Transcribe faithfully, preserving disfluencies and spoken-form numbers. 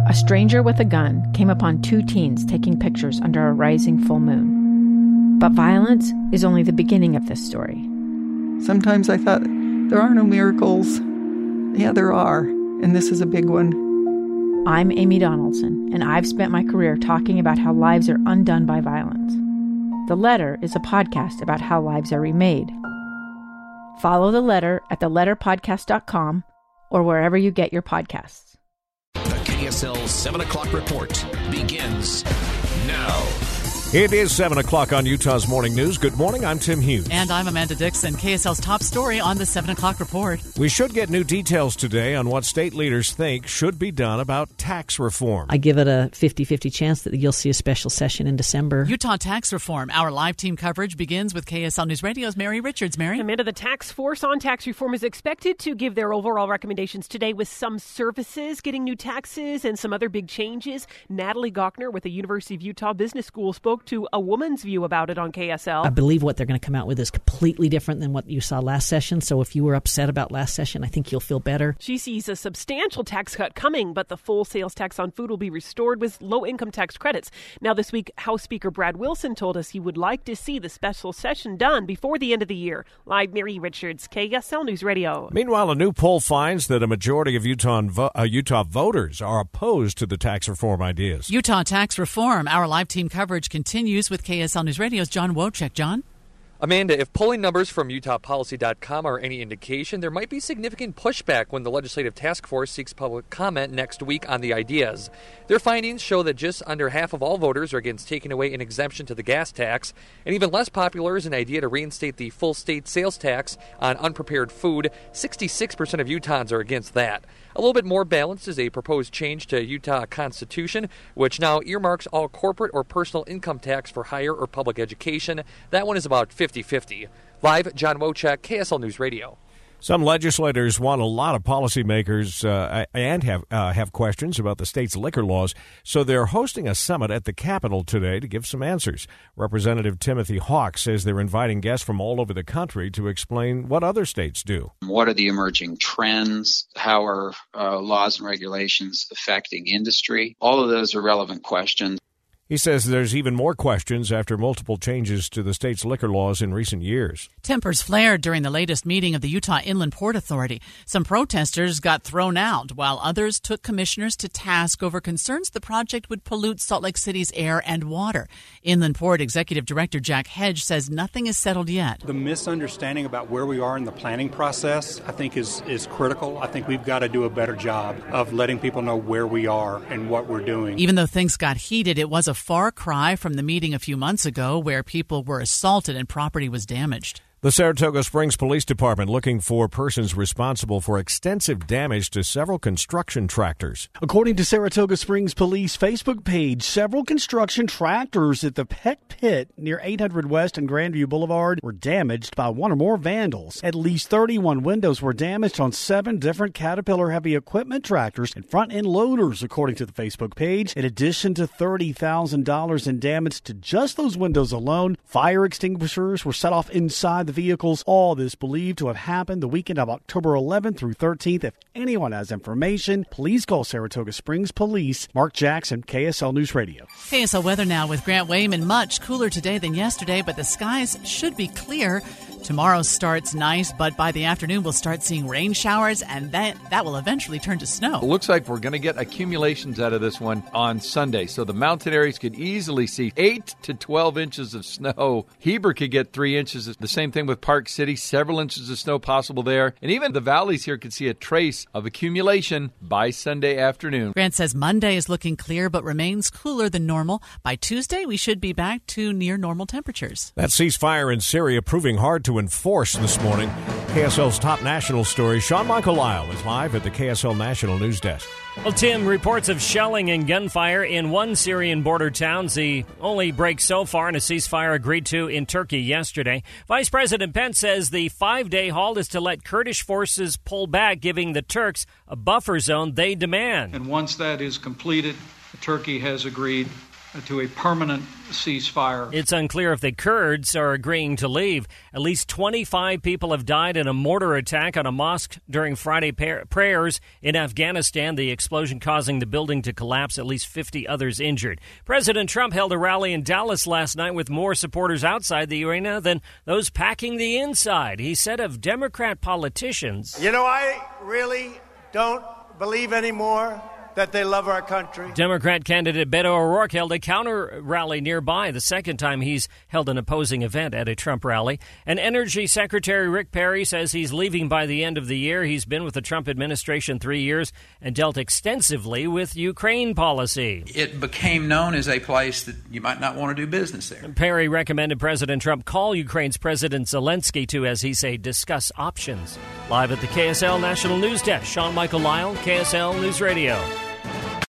a stranger with a gun came upon two teens taking pictures under a rising full moon. But violence is only the beginning of this story. Sometimes I thought, there are no miracles. Yeah, there are, and this is a big one. I'm Amy Donaldson, and I've spent my career talking about how lives are undone by violence. The Letter is a podcast about how lives are remade. Follow The Letter at the letter podcast dot com or wherever you get your podcasts. The K S L seven o'clock report begins now. It is seven o'clock on Utah's Morning News. Good morning, I'm Tim Hughes. And I'm Amanda Dixon. K S L's top story on the seven o'clock report. We should get new details today on what state leaders think should be done about tax reform. I give it a fifty-fifty chance that you'll see a special session in December. Utah tax reform. Our live team coverage begins with K S L News Radio's Mary Richards. Mary? Amanda, the task force on tax reform is expected to give their overall recommendations today, with some services getting new taxes and some other big changes. Natalie Gochner with the University of Utah Business School spoke to a woman's view about it on K S L. I believe what they're going to come out with is completely different than what you saw last session. So if you were upset about last session, I think you'll feel better. She sees a substantial tax cut coming, but the full sales tax on food will be restored with low-income tax credits. Now this week, House Speaker Brad Wilson told us he would like to see the special session done before the end of the year. Live, Mary Richards, K S L News Radio. Meanwhile, a new poll finds that a majority of Utah, vo- uh, Utah voters are opposed to the tax reform ideas. Utah tax reform. Our live team coverage continues with K S L News Radio's John Wojcik. John? Amanda, if polling numbers from Utah Policy dot com are any indication, there might be significant pushback when the Legislative Task Force seeks public comment next week on the ideas. Their findings show that just under half of all voters are against taking away an exemption to the gas tax, and even less popular is an idea to reinstate the full state sales tax on unprepared food. sixty-six percent of Utahns are against that. A little bit more balanced is a proposed change to Utah Constitution, which now earmarks all corporate or personal income tax for higher or public education. That one is about fifty-fifty. Live, John Wojcik, K S L News Radio. Some legislators want a lot of policymakers uh, and have uh, have questions about the state's liquor laws, so they're hosting a summit at the Capitol today to give some answers. Representative Timothy Hawk says they're inviting guests from all over the country to explain what other states do. What are the emerging trends? How are uh, laws and regulations affecting industry? All of those are relevant questions. He says there's even more questions after multiple changes to the state's liquor laws in recent years. Tempers flared during the latest meeting of the Utah Inland Port Authority. Some protesters got thrown out, while others took commissioners to task over concerns the project would pollute Salt Lake City's air and water. Inland Port Executive Director Jack Hedge says nothing is settled yet. The misunderstanding about where we are in the planning process, I think, is, is critical. I think we've got to do a better job of letting people know where we are and what we're doing. Even though things got heated, it was a far cry from the meeting a few months ago where people were assaulted and property was damaged. The Saratoga Springs Police Department looking for persons responsible for extensive damage to several construction tractors. According to Saratoga Springs Police Facebook page, several construction tractors at the Peck Pit near eight hundred West and Grandview Boulevard were damaged by one or more vandals. At least thirty-one windows were damaged on seven different Caterpillar heavy equipment tractors and front-end loaders, according to the Facebook page. In addition to thirty thousand dollars in damage to just those windows alone, fire extinguishers were set off inside the vehicles. All this believed to have happened the weekend of October eleventh through thirteenth. If anyone has information, please call Saratoga Springs Police. Mark Jackson, K S L News Radio. K S L weather now with Grant Wayman. Much cooler today than yesterday, but the skies should be clear. Tomorrow starts nice, but by the afternoon we'll start seeing rain showers, and that, that will eventually turn to snow. It looks like we're going to get accumulations out of this one on Sunday, so the mountain areas could easily see eight to twelve inches of snow. Heber could get three inches. The same thing with Park City, several inches of snow possible there. And even the valleys here could see a trace of accumulation by Sunday afternoon. Grant says Monday is looking clear, but remains cooler than normal. By Tuesday, we should be back to near normal temperatures. That ceasefire in Syria proving hard to enforce this morning. K S L's top national story. Sean Michael Lyle is live at the K S L National News Desk. Well, Tim, reports of shelling and gunfire in one Syrian border town. The only break so far in a ceasefire agreed to in Turkey yesterday. Vice President Pence says the five-day halt is to let Kurdish forces pull back, giving the Turks a buffer zone they demand. And once that is completed, Turkey has agreed to a permanent ceasefire. It's unclear if the Kurds are agreeing to leave. At least twenty-five people have died in a mortar attack on a mosque during Friday par- prayers in Afghanistan, the explosion causing the building to collapse, at least fifty others injured. President Trump held a rally in Dallas last night with more supporters outside the arena than those packing the inside. He said of Democrat politicians, "You know, I really don't believe anymore that they love our country." Democrat candidate Beto O'Rourke held a counter rally nearby, the second time he's held an opposing event at a Trump rally. And Energy Secretary Rick Perry says he's leaving by the end of the year. He's been with the Trump administration three years and dealt extensively with Ukraine policy. It became known as a place that you might not want to do business there. Perry recommended President Trump call Ukraine's President Zelensky to, as he say, discuss options. Live at the K S L National News Desk, Sean Michael Lyle, K S L News Radio.